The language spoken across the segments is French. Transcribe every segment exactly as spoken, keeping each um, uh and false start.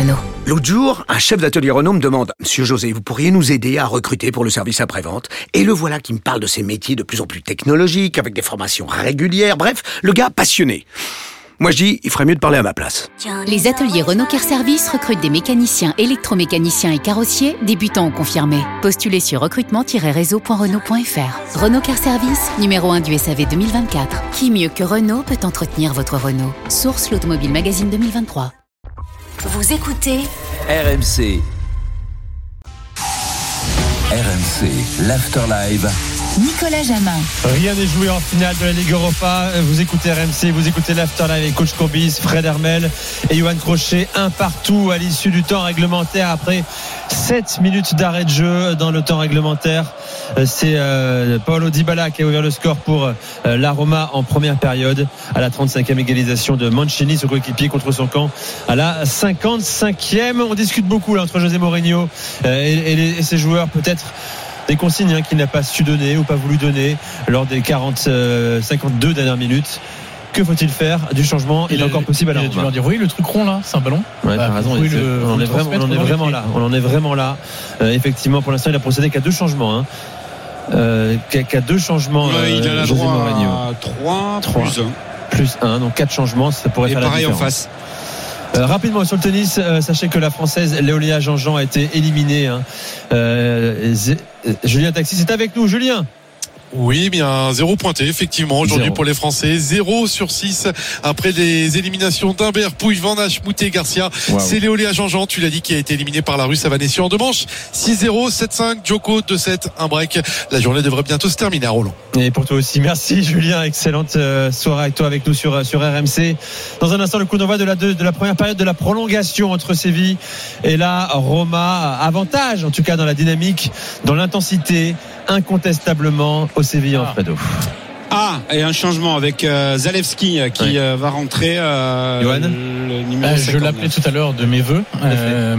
Renault. L'autre jour, un chef d'atelier Renault me demande « Monsieur José, vous pourriez nous aider à recruter pour le service après-vente ?» Et le voilà qui me parle de ces métiers de plus en plus technologiques, avec des formations régulières, bref, le gars passionné. Moi je dis, il ferait mieux de parler à ma place. Les ateliers Renault Car Service recrutent des mécaniciens, électromécaniciens et carrossiers, débutants ou confirmés. Postulez sur recrutement tiret réseau point renault point f r. Renault Car Service, numéro un du S A V deux mille vingt-quatre. Qui mieux que Renault peut entretenir votre Renault? Source l'Automobile Magazine deux mille vingt-trois. Vous écoutez R M C. R M C, l'Afterlive. Nicolas Jamin. Rien n'est joué en finale de la Ligue Europa. Vous écoutez R M C, vous écoutez l'Afterlive avec Coach Courbis, Fred Hermel et Johan Crochet. Un partout à l'issue du temps réglementaire après sept minutes d'arrêt de jeu dans le temps réglementaire. C'est euh, Paulo Dybala qui a ouvert le score pour euh, la Roma en première période à la trente-cinquième égalisation de Mancini, son coéquipier, contre son camp à la cinquante-cinquième. On discute beaucoup là entre José Mourinho euh, et, et, les, et ses joueurs, peut-être des consignes hein, qu'il n'a pas su donner ou pas voulu donner lors des quarante, euh, cinquante-deux dernières minutes. Que faut-il faire? Du changement il est encore possible à la Roma. Il a dû leur dire oui, le truc rond là, c'est un ballon. Ouais, bah, t'as raison. Il, le, on, en est vraiment, on en est vraiment là. On en est vraiment là. Euh, effectivement, pour l'instant, il a procédé qu'à deux changements. Hein. Euh, qu'à, qu'à deux changements. Ouais, il a la José droit Mourinho. à trois, trois plus un. Plus un, donc quatre changements, ça pourrait et faire la différence. Et pareil en face. Euh, rapidement sur le tennis, euh, sachez que la Française Léolia Jean-Jean a été éliminée. Hein. Euh, Z- Julien Taxis est avec nous. Julien. Oui, bien zéro pointé effectivement aujourd'hui zéro. Pour les Français, zéro sur six après les éliminations d'Humbert, Pouille, Van Hache, Moutet, Garcia. Wow. C'est Léolia Jean-Jean, tu l'as dit, qui a été éliminé par la Russe Avanessi en deux manches. six zéro, sept cinq, Djoko, deux sept, un break. La journée devrait bientôt se terminer à Roland. Et pour toi aussi, merci Julien, excellente soirée avec toi, avec nous sur, sur R M C. Dans un instant, le coup d'envoi de la, de, de la première période de la prolongation entre Séville et la Roma. Avantage en tout cas dans la dynamique, dans l'intensité, incontestablement au Séville en Fredo. Ah, et un changement avec euh, Zalewski euh, qui oui. euh, va rentrer. Euh, le numéro euh, je l'appelais tout à l'heure de mes voeux. Euh,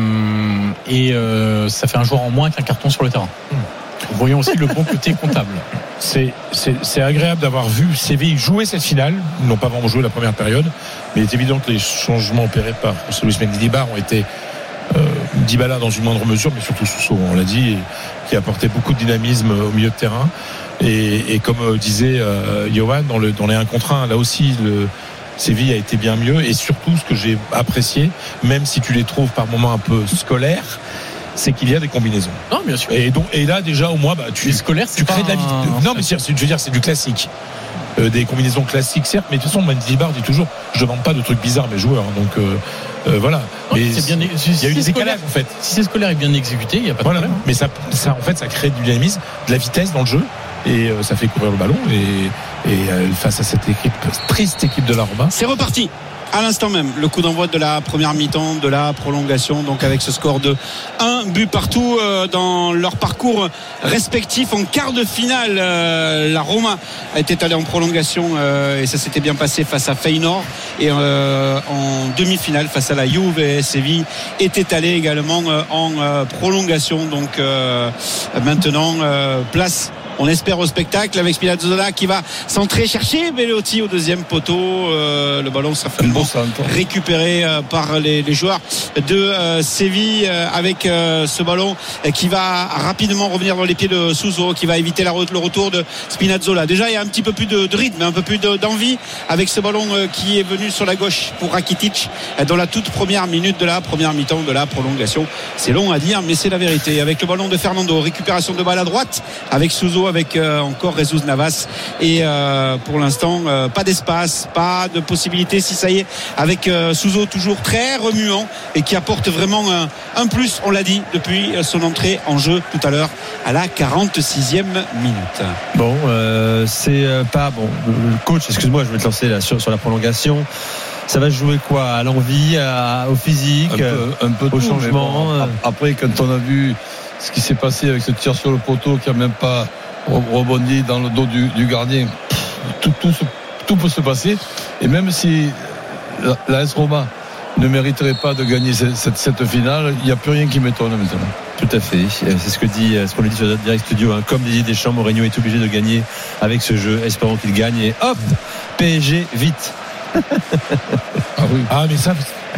et euh, ça fait un joueur en moins qu'un carton sur le terrain. Hum. Voyons aussi le bon côté comptable. C'est, c'est, c'est agréable d'avoir vu Séville jouer cette finale. Ils n'ont pas vraiment joué la première période, mais il est évident que les changements opérés par Luis Mendilibar ont été euh, Dybala dans une moindre mesure, mais surtout Sousso, on l'a dit, et, qui a apporté beaucoup de dynamisme au milieu de terrain. Et, et comme euh, disait euh, Johan, dans, le, dans les un contre un, là aussi, le Séville a été bien mieux. Et surtout, ce que j'ai apprécié, même si tu les trouves par moments un peu scolaires, c'est qu'il y a des combinaisons. Non, bien sûr. Et donc, et là déjà au moins, bah, tu, scolaires, tu crées de la vie. Un... Non, mais c'est, je veux dire, c'est du classique. Euh, des combinaisons classiques, certes, mais de toute façon, Mendilibar dit toujours, je demande pas de trucs bizarres mes joueurs. Donc euh, euh, voilà. Non, mais c'est bien, il y a eu des décalages en fait. Si c'est scolaire et bien exécuté, il y a pas de voilà. problème. Mais ça, ça, en fait, ça crée du dynamisme, de la vitesse dans le jeu. Et euh, ça fait courir le ballon. Et, et euh, face à cette équipe, triste équipe de la Roma. C'est reparti. À l'instant même, le coup d'envoi de la première mi-temps, de la prolongation, donc avec ce score de un but partout euh, dans leur parcours respectif en quart de finale. Euh, la Roma était allée en prolongation euh, et ça s'était bien passé face à Feyenoord, et euh, en demi-finale face à la Juve, et Séville était allé également euh, en euh, prolongation. Donc euh, maintenant euh, place, on espère, au spectacle, avec Spinazzola qui va centrer, chercher Bellotti au deuxième poteau. Euh, le ballon sera finalement récupéré euh, par les, les joueurs de euh, Séville, euh, avec euh, ce ballon euh, qui va rapidement revenir dans les pieds de Souso, qui va éviter la, le retour de Spinazzola. Déjà, il y a un petit peu plus de, de rythme, un peu plus de, d'envie avec ce ballon euh, qui est venu sur la gauche pour Rakitic euh, dans la toute première minute de la première mi-temps de la prolongation. C'est long à dire, mais c'est la vérité. Avec le ballon de Fernando, récupération de balle à droite avec Souso, avec euh, encore Jesus Navas, et euh, pour l'instant euh, pas d'espace, pas de possibilité, si ça y est, avec euh, Souso toujours très remuant et qui apporte vraiment un, un plus, on l'a dit, depuis son entrée en jeu tout à l'heure à la quarante-sixième minute. Bon, euh, c'est euh, pas bon. Le coach, excuse-moi, je vais te lancer là sur, sur la prolongation. Ça va se jouer quoi? À l'envie, à, au physique, un peu, un peu au tout, changement. Bon, après, quand on a vu ce qui s'est passé avec ce tir sur le poteau qui a même pas rebondi dans le dos du, du gardien, tout, tout, tout peut se passer. Et même si la, la S Roma ne mériterait pas de gagner cette, cette, cette finale, il n'y a plus rien qui m'étonne maintenant. Tout à fait, c'est ce que dit, ce qu'on lui dit sur notre direct studio, hein. Comme Didier Deschamps, Mourinho est obligé de gagner avec ce jeu. Espérons qu'il gagne, et hop, P S G vite. Ah oui. Ah mais ça,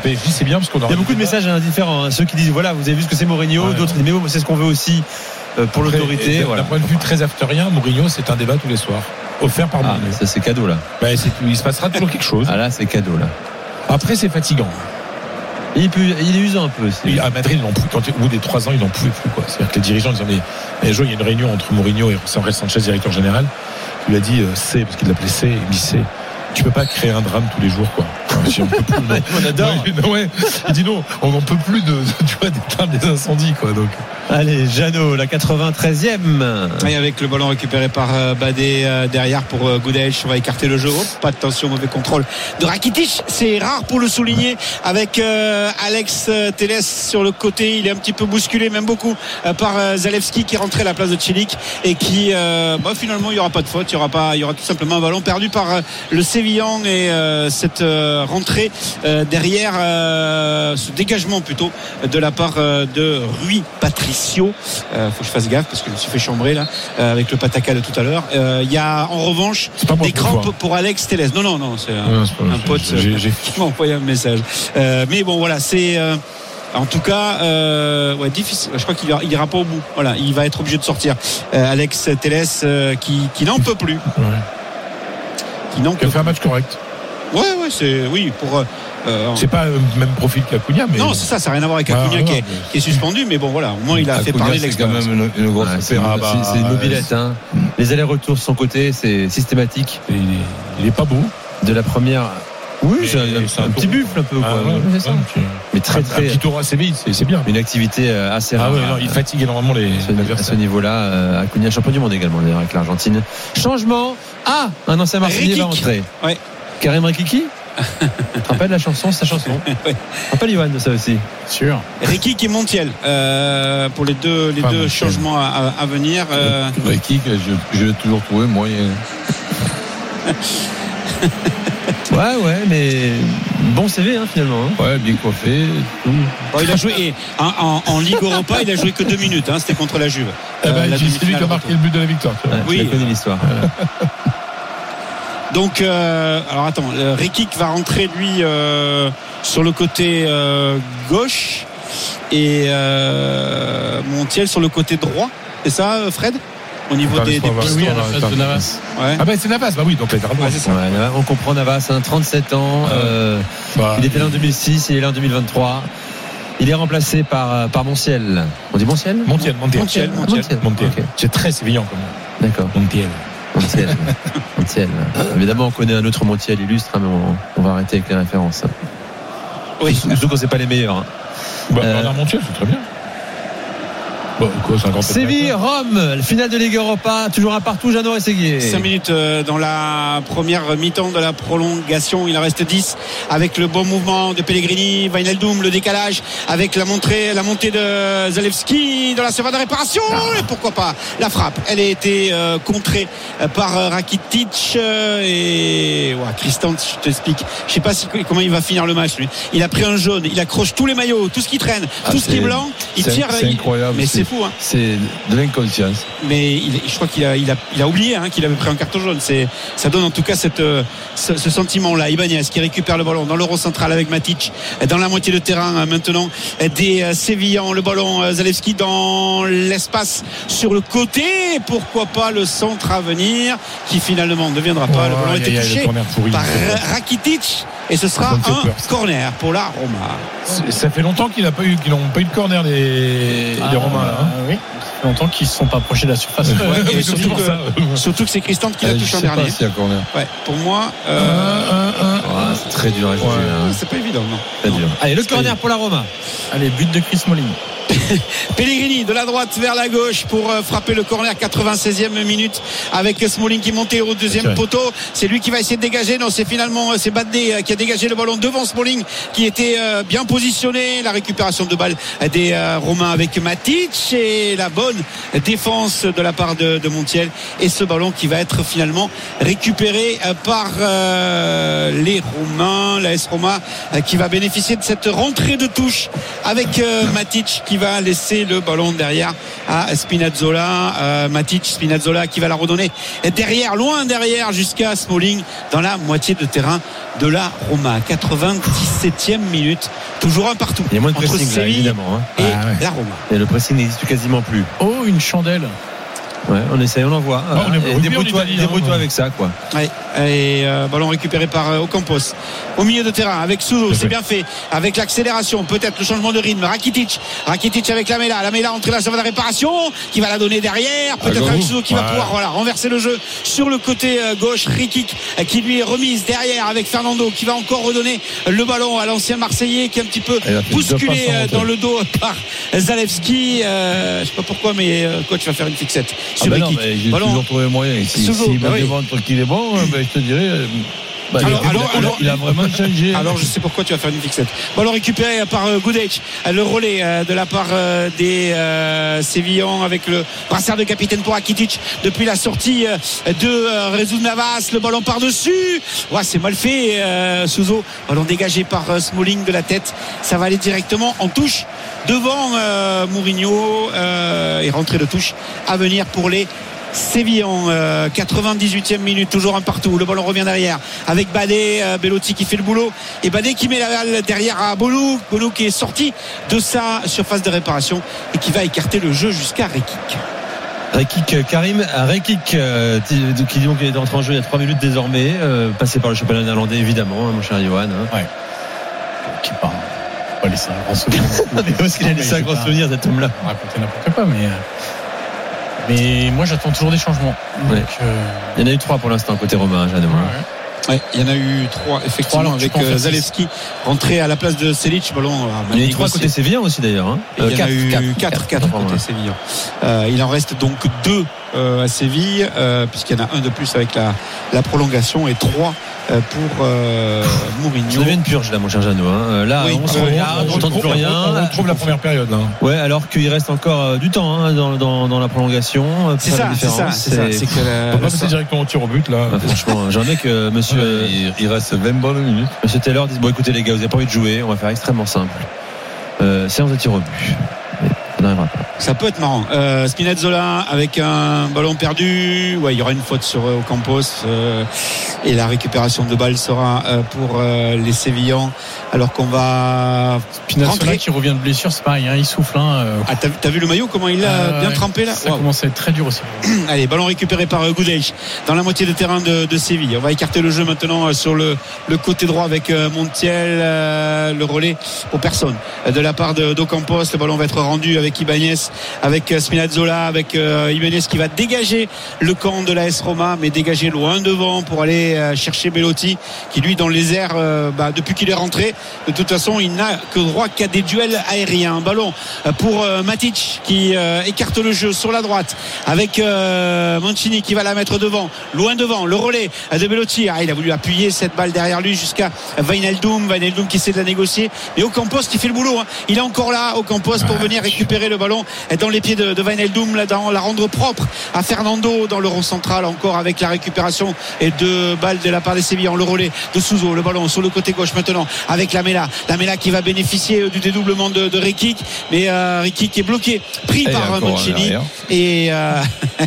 P S G, c'est bien parce qu'on Il y a beaucoup de messages différents. Hein. Ceux qui disent voilà, vous avez vu ce que c'est Mourinho, ouais, d'autres disent mais bon, c'est ce qu'on veut aussi euh, pour Après, l'autorité. D'un voilà. point de vue très afterien, Mourinho, c'est un débat tous les soirs. Offert par Mourinho. Ah, ça c'est cadeau là. Bah, c'est, il se passera toujours quelque chose. Ah là, c'est cadeau là. Après, c'est fatigant. Il, peut, il est usant un peu. C'est... Oui, à Madrid, ils n'en pouvaient, quand, au bout des trois ans, ils n'en pouvaient plus. Quoi. C'est-à-dire que les dirigeants, ils en avaient. Un jour, il y a une réunion entre Mourinho et Jorge Sanchez, directeur général. Il lui a dit euh, C, parce qu'il l'appelait C. Il dit C. Tu peux pas créer un drame tous les jours, quoi. Si on peut plus, non. On adore. Non, ouais. Il dit non, on n'en peut plus de, de, tu vois, d'éteindre des incendies, quoi. Donc. Allez, Jeannot, la quatre-vingt-treizième. Et avec le ballon récupéré par euh, Badé euh, derrière pour euh, Gudelj, on va écarter le jeu. Oh, pas de tension, mauvais contrôle de Rakitic. C'est rare pour le souligner avec euh, Alex Telles sur le côté. Il est un petit peu bousculé, même beaucoup, euh, par euh, Zalewski qui est rentré à la place de Cilic et qui, euh, bah, finalement, il n'y aura pas de faute. Il y aura pas, il y aura tout simplement un ballon perdu par euh, le Sévillan et euh, cette euh, rentrée euh, derrière, euh, ce dégagement plutôt de la part euh, de Rui Patricio. Euh, faut que je fasse gaffe parce que je me suis fait chambrer là euh, avec le pataka de tout à l'heure. Il euh, y a en revanche des crampes pour, pour Alex Telles. Non non non, c'est un, ouais, c'est un pote j'ai, j'ai... qui m'a envoyé un message. Euh, mais bon voilà, c'est euh, en tout cas euh, ouais, difficile. Je crois qu'il ira, il ira pas au bout. Voilà, il va être obligé de sortir. Euh, Alex Telles euh, qui, qui n'en peut plus. Ouais. Qui n'en peut fait plus. Un match correct. Ouais ouais, c'est oui pour. Euh, c'est pas le même profil qu'Acuna, mais non, c'est ça, ça n'a rien à voir avec Acuna ah, qui, est, qui est suspendu, mais bon voilà, au moins il a Acuna, fait parler de l'expérience. C'est quand même une, une grosse ah, c'est, ah, bah, c'est, c'est une mobilette. Hein. Les allers-retours de son côté, c'est systématique. Il est, il est pas beau. De la première. Oui, c'est, c'est, c'est un, un petit buffle un peu. Ah, quoi. Ouais, c'est ça. Ouais, okay. Mais très très. Un petit tour assez vite, c'est, c'est bien. Une activité assez rare. Ah ouais, non, il fatigue énormément les. À ce niveau-là, euh, Acuna champion du monde également d'ailleurs avec l'Argentine. Changement. Ah, un ancien Marseillais va entrer. Ouais. Karim Rekiki. Tu te rappelles la chanson, sa chanson ouais. Tu te rappelles Yoann de ça aussi? Sûr. Rekik et Montiel euh, pour les deux, les deux changements à, à, à venir. Euh... Rekik, je, je l'ai toujours trouvé moyen. Ouais, ouais, mais bon C V hein, finalement. Hein. Ouais, bien coiffé. Tout. Bon, il a joué et en, en, en Ligue Europa, il a joué que deux minutes. Hein, c'était contre la Juve. Eh ben, euh, c'est lui qui a marqué le but de la victoire. Ouais, oui, je connais l'histoire. Donc, euh, alors attends, euh, Rekik va rentrer lui euh, sur le côté euh, gauche et euh, Montiel sur le côté droit. C'est ça, Fred? Au niveau attends, des, des pistons. Oui, à la place de Navas. Ouais. Ah ben c'est Navas, bah oui, donc ouais, c'est ça. Ouais, on comprend Navas, hein, trente-sept ans. Euh, bah, il était là en deux mille six, il est là en deux mille vingt-trois. Il est remplacé par par Montiel. On dit Montiel? Montiel, Montiel, Montiel, Montiel. Montiel. Montiel. Okay. C'est très sévillant quand même. D'accord. Montiel. Montiel. Montiel. Évidemment, on connaît un autre Montiel illustre, hein, mais on, on va arrêter avec les références. Oui. Surtout quand c'est pas les meilleurs. Hein. Bah, euh, Bernard Montiel, c'est très bien. Bon, quoi, Séville, Rome, le finale de Ligue Europa, toujours un partout, Jeannot et Séguier. cinq minutes dans la première mi-temps de la prolongation, il en reste dix avec le bon mouvement de Pellegrini, Wijnaldum, le décalage avec la montée, la montée de Zalewski dans la surface de réparation et pourquoi pas la frappe. Elle a été euh, contrée par Rakitic et ouais, Christian, je t'explique. Je sais pas si, comment il va finir le match lui. Il a pris un jaune, il accroche tous les maillots, tout ce qui traîne, ah, tout ce qui est blanc, il c'est, tire. C'est incroyable. Mais c'est, c'est fou, hein. C'est de l'inconscience. Mais il, je crois qu'il a, il a, il a oublié hein, qu'il avait pris un carton jaune. C'est, ça donne en tout cas cette, ce, ce sentiment-là. Ibanez qui récupère le ballon dans l'euro central avec Matic dans la moitié de terrain maintenant des Sévillans. Le ballon Zalewski dans l'espace sur le côté. Pourquoi pas le centre à venir qui finalement ne deviendra pas. Oh, le ballon a été touché par Rakitic. Et ce sera un peur, corner pour la Roma. Ça fait longtemps qu'il n'a pas eu, qu'ils n'ont pas eu de corner les, ah, les Romains là. Hein. Oui. Ça fait longtemps qu'ils ne se sont pas approchés de la surface. Ouais, et surtout, que, surtout que c'est Christian qui l'a touché en dernier. Si corner. Ouais, pour moi, euh, euh, euh, oh, c'est très dur à jouer. Ouais, hein. C'est pas évident, non. Très non. dur. Allez, le corner pour la Roma. Allez, but de Chris Smalling. Pellegrini de la droite vers la gauche pour frapper le corner, quatre-vingt-seizième minute avec Smalling qui montait au deuxième poteau. C'est lui qui va essayer de dégager. Non, c'est finalement c'est Badé qui a dégagé le ballon devant Smalling qui était bien positionné. La récupération de balle des Romains avec Matic et la bonne défense de la part de, de Montiel et ce ballon qui va être finalement récupéré par euh, les Romains. La S Roma qui va bénéficier de cette rentrée de touche avec euh, Matic qui qui va laisser le ballon derrière à Spinazzola. euh, Matic, Spinazzola qui va la redonner derrière, loin derrière, jusqu'à Smalling dans la moitié de terrain de la Roma. quatre-vingt-dix-septième minute, toujours un partout. Il y a moins de entre pressing là, Séville évidemment, hein. et ah, ouais. la Roma. Et le pressing n'existe quasiment plus. Oh, une chandelle. Ouais, on essaye, on en voit. Oh, on est Et rugby débrouille-toi, en Italie, débrouille-toi hein. avec ça, quoi. Ouais. Et euh, ballon récupéré par euh, Ocampos au milieu de terrain avec Suso, c'est bien fait avec l'accélération, peut-être le changement de rythme. Rakitic, Rakitic avec Lamela, Lamela entrée dans la surface de réparation qui va la donner derrière, peut-être ah, avec Suso qui ouais. va pouvoir voilà, renverser le jeu sur le côté euh, gauche. Rikik euh, qui lui est remise derrière avec Fernando qui va encore redonner le ballon à l'ancien Marseillais qui est un petit peu bousculé euh, dans le dos par Zalewski. euh, je sais pas pourquoi mais euh, coach va faire une fixette sur ah ben non, Rikik. mais j'ai Ballon toujours trouvé moyen. Si, Suso, s'il bah me oui. démontre qu'il est bon, ben, je te dirais. euh, Bah, Alors, il, a, alors, alors, il a vraiment changé. Alors je sais pourquoi tu vas faire une fixette. Ballon récupéré par euh, Gudelj, le relais euh, de la part euh, des euh, Sévillans avec le brassard de capitaine pour Rakitic depuis la sortie euh, de euh, Rezou Navas. Le ballon par-dessus. Ouais, c'est mal fait, euh, Suso. Ballon dégagé par euh, Smalling de la tête. Ça va aller directement en touche devant euh, Mourinho euh, et rentrée de touche à venir pour les Sévillans. euh, quatre-vingt-dix-huitième minute, toujours un partout. Le ballon revient derrière avec Badé, euh, Belotti qui fait le boulot et Badé qui met la balle derrière à Bonou. Bonou qui est sorti de sa surface de réparation et qui va écarter le jeu jusqu'à Rekik. Rekik, Karim Rekik, euh, qui dit donc qu'il est entré en jeu il y a trois minutes désormais, euh, passé par le championnat néerlandais évidemment, hein, mon cher Johan. Hein. Ouais. Qui parle. Pas laisser un grand souvenir. Mais où est-ce qu'il a laissé un grand souvenir, cet homme-là? Raconter n'importe quoi, mais. Mais moi j'attends toujours des changements. Donc, ouais. euh... Il y en a eu trois pour l'instant côté romain, Jeanne. Ouais, ouais, il y en a eu trois effectivement trois, avec euh, Zalewski rentré à la place de Selic. Ballon. Il y en a eu trois côté Sévillans aussi d'ailleurs. Hein. Euh, il y en a eu quatre, quatre, quatre côté ouais. Sévillans. Euh, il en reste donc deux euh, à Séville, euh, puisqu'il y en a un de plus avec la, la prolongation et trois euh, pour euh, Mourinho. Ça devient une purge là, mon cher Jeannot. Hein. Là, oui, on se regarde, on n'entend plus rien. On retrouve la première période. Là. Ouais, alors qu'il reste encore euh, du temps hein, dans, dans, dans la prolongation. C'est ça, c'est ça, c'est ça. C'est que la, on peut pas passer directement au tir au but là. Bah, franchement, j'en ai que monsieur. Ouais, il, il reste vingt bonnes minutes. Monsieur Taylor dit bon, écoutez les gars, vous n'avez pas envie de jouer, on va faire extrêmement simple. Euh, séance de tir au but. Mais ça n'arrivera pas. Ça peut être marrant. Euh, Spinazzola avec un ballon perdu. Ouais, il y aura une faute sur euh, Ocampos euh, et la récupération de balle sera euh, pour euh, les Sévillans. Alors qu'on va. Spinazzola qui revient de blessure, c'est pareil, hein, il souffle. Hein, euh... Ah, t'as, t'as vu le maillot comment il l'a euh, bien ouais, trempé là. Ça wow. commence à être très dur aussi. Allez, ballon récupéré par euh, Gudelj dans la moitié de terrain de, de Séville. On va écarter le jeu maintenant euh, sur le, le côté droit avec euh, Montiel, euh, le relais pour personne euh, de la part de, d'Ocampos. Le ballon va être rendu avec Ibanez, avec euh, Spinazzola, avec euh, Ibanez qui va dégager le camp de la S Roma, mais dégager loin devant pour aller euh, chercher Belotti qui lui dans les airs euh, bah, depuis qu'il est rentré de toute façon il n'a que droit qu'à des duels aériens. Ballon pour euh, Matic qui euh, écarte le jeu sur la droite avec euh, Mancini qui va la mettre devant, loin devant, le relais de Belotti. Ah, il a voulu appuyer cette balle derrière lui jusqu'à Wijnaldum, Wijnaldum qui essaie de la négocier et Ocampos qui fait le boulot hein. Il est encore là Ocampos pour venir récupérer le ballon dans les pieds de, de Wijnaldum, là, dans la rendre propre à Fernando dans le rond central encore avec la récupération et deux balles de la part des Sévillans. Le relais de Suso, le ballon sur le côté gauche maintenant avec Lamela, Lamela qui va bénéficier du dédoublement de, de Rekik, mais euh, Rekik est bloqué, pris et par Mancini et euh,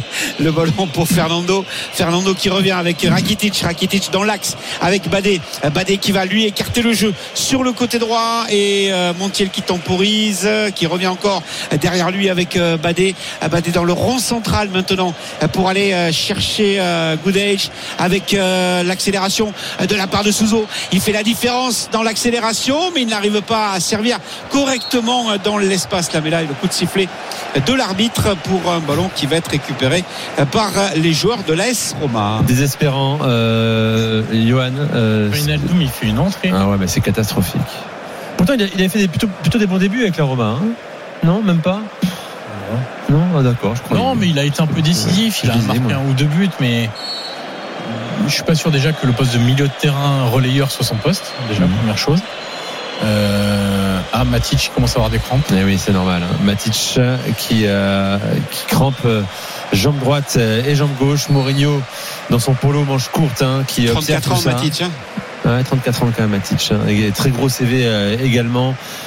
le ballon pour Fernando, Fernando qui revient avec Rakitic, Rakitic dans l'axe avec Badé, Badé qui va lui écarter le jeu sur le côté droit et euh, Montiel qui temporise, qui revient encore derrière lui avec euh, Badé, Badé dans le rond central maintenant pour aller euh, chercher euh, Gudelj avec euh, l'accélération de la part de Suso. Il fait la différence dans l'accélération, mais il n'arrive pas à servir correctement dans l'espace. Là, mais là, le coup de sifflet de l'arbitre pour un ballon qui va être récupéré par les joueurs de l'A S Roma. Désespérant, euh, Johan. Euh, Wijnaldum, il fait une entrée. Ah ouais, mais c'est catastrophique. Pourtant, il, a, il avait fait des, plutôt, plutôt des bons débuts avec la Roma. Hein. Non, même pas. Non, ah, d'accord. Je crois non, mais il a été un peu décisif. Il a marqué moi. un ou deux buts, mais je suis pas sûr déjà que le poste de milieu de terrain relayeur soit son poste. Déjà, mmh. première chose. Euh, ah, Matic commence à avoir des crampes. Eh oui, c'est normal. Hein. Matic qui, euh, qui crampe euh, jambe droite et jambe gauche. Mourinho dans son polo manche courte, hein, qui trente-quatre ans, Matic. Hein. Ouais, trente-quatre ans quand même, Matic. Hein. Et très gros C V euh, également.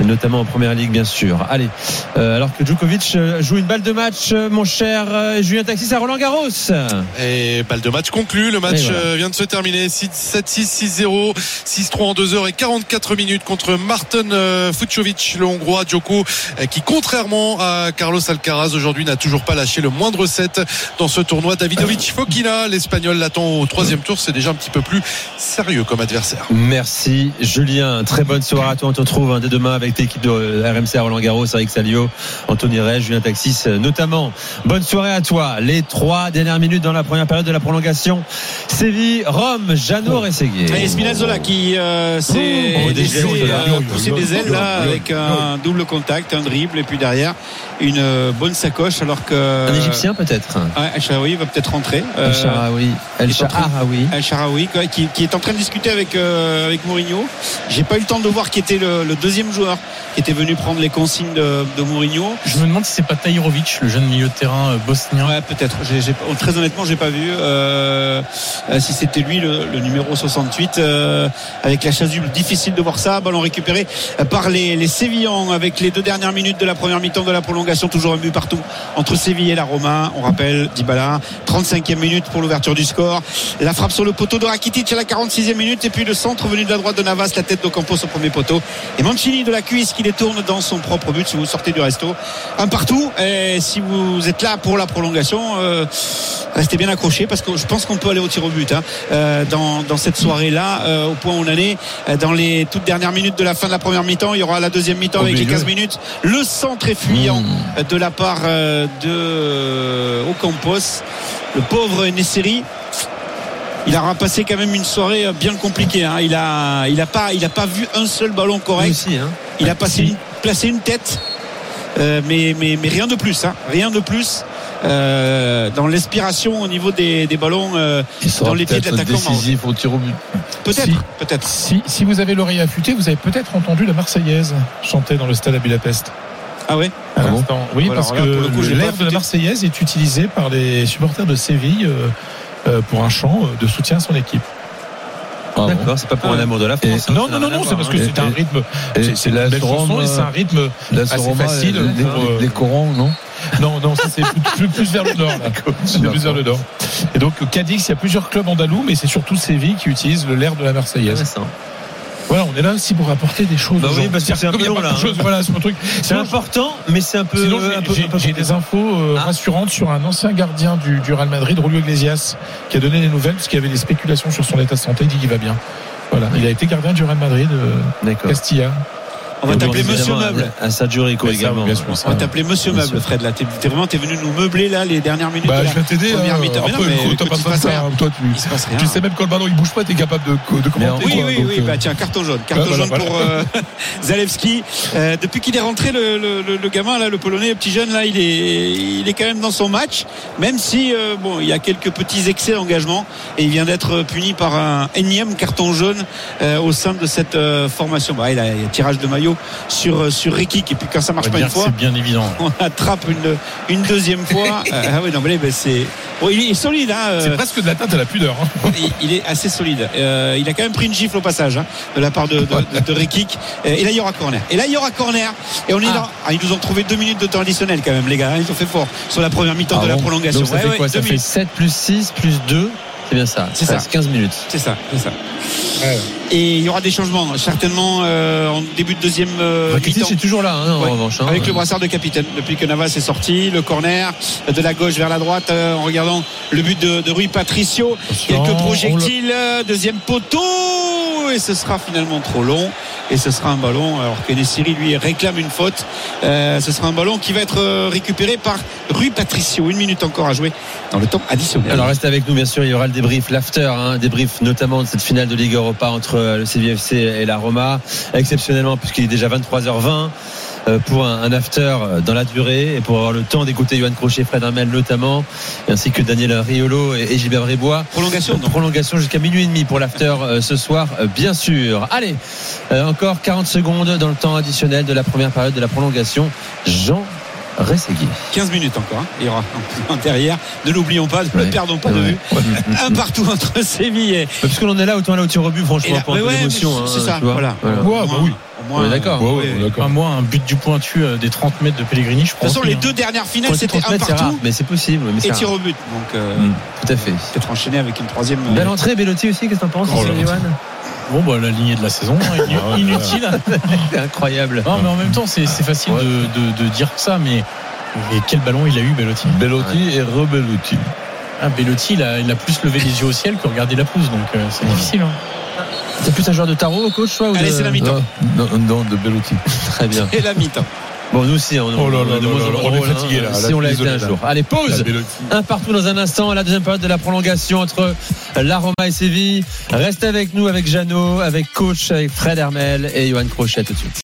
notamment en première ligue bien sûr. Allez, euh, alors que Djokovic joue une balle de match, mon cher euh, Julien Taxis à Roland Garros. Et balle de match conclue, le match voilà. vient de se terminer, sept six, six zéro, six trois en deux heures et quarante-quatre minutes contre Martin Fucsovics, le Hongrois. Djoko qui, contrairement à Carlos Alcaraz, aujourd'hui n'a toujours pas lâché le moindre set dans ce tournoi. Davidovich Fokina, l'Espagnol, l'attend au troisième tour, c'est déjà un petit peu plus sérieux comme adversaire. Merci Julien, très bonne soirée à toi, on te retrouve dès demain avec l'équipe de R M C à Roland Garros, avec Salio, Anthony Rey, Julien Taxis notamment. Bonne soirée à toi. Les trois dernières minutes dans la première période de la prolongation. Séville, Rome, Jeannot Rességuier. Et Spinazzola qui euh, s'est oh, laissé euh, pousser des ailes là avec un double contact, un dribble et puis derrière une euh, bonne sacoche alors que un Égyptien peut-être. Ouais, El Shaarawy va peut-être rentrer. El Shaarawy, El Shaarawy, El Shaarawy qui, qui est en train de discuter avec euh, avec Mourinho. J'ai pas eu le temps de voir qui était le, le deuxième joueur qui était venu prendre les consignes de, de Mourinho. Je me demande si c'est pas Tahirovic, le jeune milieu de terrain bosnien. Ouais, peut-être. J'ai, j'ai, très honnêtement, j'ai pas vu euh, euh, si c'était lui le, le numéro soixante-huit. Euh, avec la chasuble, difficile de voir ça. Ballon récupéré par les, les Sévillans avec les deux dernières minutes de la première mi-temps de la prolongation. Toujours un but partout entre Séville et la Roma. On rappelle Dybala, trente-cinquième minute pour l'ouverture du score. La frappe sur le poteau de Rakitic à la quarante-sixième minute et puis le centre venu de la droite de Navas, la tête d'Ocampos au premier poteau et Mancini de la cuisse qui les tourne dans son propre but. Si vous sortez du resto, un partout. Et si vous êtes là pour la prolongation, euh, restez bien accrochés parce que je pense qu'on peut aller au tir au but hein, euh, dans, dans cette soirée là euh, au point où on en est euh, dans les toutes dernières minutes de la fin de la première mi-temps. Il y aura la deuxième mi-temps avec les quinze minutes. Le centre est fuyant mmh. de la part euh, de Ocampos, le pauvre Nesseri. Il a rapassé quand même une soirée bien compliquée hein. Il a, il a pas, il a pas vu un seul ballon correct. Aussi, hein. Il a passé une, placé une tête, euh, mais, mais, mais rien de plus, hein. Rien de plus. Euh, dans l'inspiration au niveau des, des ballons euh, dans les pieds de l'attaquant décisif au tir au but. Peut-être, si, peut-être. Si, si vous avez l'oreille affûtée, vous avez peut-être entendu la Marseillaise chanter dans le stade à Budapest. Ah ouais. À ah l'instant. Bon oui, parce alors là, que coup, l'air de la Marseillaise est utilisé par les supporters de Séville euh, euh, pour un chant de soutien à son équipe. Ah D'accord, bon. C'est pas pour ah. un amour de la France. Et, hein, non, non, non, non, c'est parce que et, c'est un rythme. Et, c'est, c'est la belle chanson et c'est un rythme assez Roma, facile. Les, pour, les, les corons, non Non, non, ça c'est plus, plus, plus vers le nord. Là. C'est plus vers le nord. Et donc, Cadix, il y a plusieurs clubs andalous, mais c'est surtout Séville qui utilise l'air de la Marseillaise. C'est ça. Voilà, on est là aussi pour apporter des choses. Bah oui, parce que c'est un peu long là. Hein. Choses, voilà, c'est un truc. C'est sinon, important, mais c'est un peu. Sinon, j'ai, un peu, j'ai, un peu j'ai des infos euh, ah. rassurantes sur un ancien gardien du, du Real Madrid, Julio Iglesias, qui a donné des nouvelles parce qu'il y avait des spéculations sur son état de santé. Il dit qu'il va bien. Voilà, il a été gardien du Real Madrid, euh, Castilla. On va t'appeler Monsieur Meuble. À Sergio Rico également. Bien sûr, on va t'appeler Monsieur Meuble, sûr. Fred. Là, t'es, t'es vraiment, t'es venu nous meubler là les dernières minutes. Bah, de la je vais t'aider. Première euh, mi-temps. Un peu, mais t'as pas besoin de ça. Toi, tu, il se passe rien. Tu sais même quand le ballon il bouge pas, t'es capable de, de commenter. Oui, toi, oui, donc, oui. Euh... Bah tiens, carton jaune, carton bah, jaune voilà, pour voilà. Euh, Zalewski. Euh, depuis qu'il est rentré, le, le, le, le gamin là, le Polonais, le petit jeune là, il est, il est quand même dans son match, même si euh, bon, il y a quelques petits excès d'engagement et il vient d'être puni par un énième carton jaune euh, au sein de cette euh, formation. Bah, il a, il y a tirage de maillot sur sur Rekik et puis quand ça marche pas une fois, c'est bien évident. On attrape une une deuxième fois. Ah oui, non mais ben c'est bon, il est solide. Hein, c'est presque de l'atteinte à la pudeur. Hein. Il, il est assez solide. Euh, il a quand même pris une gifle au passage hein, de la part de, de, de, de Rekik. Et là il y aura corner. Et là il y aura corner. Et on est ah. là. Ah, ils nous ont trouvé deux minutes de temps additionnel quand même les gars. Ils ont fait fort sur la première mi-temps ah de bon. la prolongation. Donc ça ouais, fait ouais, quoi Ça fait sept plus six plus deux. C'est bien ça. C'est ça. quinze minutes. C'est ça. C'est ça. Ouais. Et il y aura des changements certainement euh, en début de deuxième euh, mi-temps. C'est toujours là hein, en ouais. revanche. Hein, avec ouais. le brassard de capitaine depuis que Navas est sorti. Le corner de la gauche vers la droite euh, en regardant le but de, de Rui Patricio. Attention, quelques projectiles. Le... Deuxième poteau et ce sera finalement trop long. Et ce sera un ballon alors que Nessiri lui réclame une faute. Euh, ce sera un ballon qui va être récupéré par Rui Patricio. Une minute encore à jouer dans le temps additionnel. Alors restez avec nous bien sûr. Il y aura le débrief, l'after, hein, débrief notamment de cette finale de Ligue Europa entre le Séville F C et la Roma, exceptionnellement puisqu'il est déjà vingt-trois heures vingt pour un after dans la durée et pour avoir le temps d'écouter Yoann Crochet, Fred Hermel notamment, ainsi que Daniel Riolo et Gilbert Brébois. Prolongation, non. Prolongation jusqu'à minuit et demi pour l'after ce soir, bien sûr. Allez, encore quarante secondes dans le temps additionnel de la première période de la prolongation. Jean Rességuier. quinze minutes encore, hein. Il y aura un derrière. Ne l'oublions pas, ne ouais. le perdons pas ouais. de vue. Ouais. Un partout entre Séville et. Parce que l'on est là, autant là au tir au but, franchement, pour un peu ouais, d'émotion. C'est hein, ça, voilà. voilà. Ouais, bah oui. Moi, on est d'accord. Ouais, ouais, ouais, d'accord. Enfin, moi, un but du pointu euh, des trente mètres de Pellegrini, je pense. De toute façon, les hein. deux dernières finales, c'était un mètres, partout. Mais c'est possible. Mais et tir au but. Donc, euh, mmh, tout à fait. Peut-être enchaîner avec une troisième. Belle entrée, Bellotti aussi, qu'est-ce que t'en penses, oh, Yoann? Bon, bah, la lignée de la saison, hein, inutile. C'est incroyable. Non, mais en même temps, c'est, c'est facile ouais. de, de, de dire ça, mais, mais quel ballon il a eu, Bellotti. Bellotti ouais. et re-Bellotti. Ah, Bellotti, il a, il a plus levé les yeux au ciel que regardé la pelouse, donc euh, c'est difficile. Hein. C'est plus un joueur de tarot, coach, soit ou Allez, de... c'est la mi-temps. Non, non, non de Bellotti. Très bien. Et la mi-temps. Bon, nous aussi, on, oh là là là là, on est fatigué là. Si on l'a été un jour. Allez, pause. Un partout dans un instant. La deuxième période de la prolongation entre la Roma et Séville. Restez avec nous, avec Jeannot, avec coach, avec Fred Hermel et Yoann Crochet tout de suite.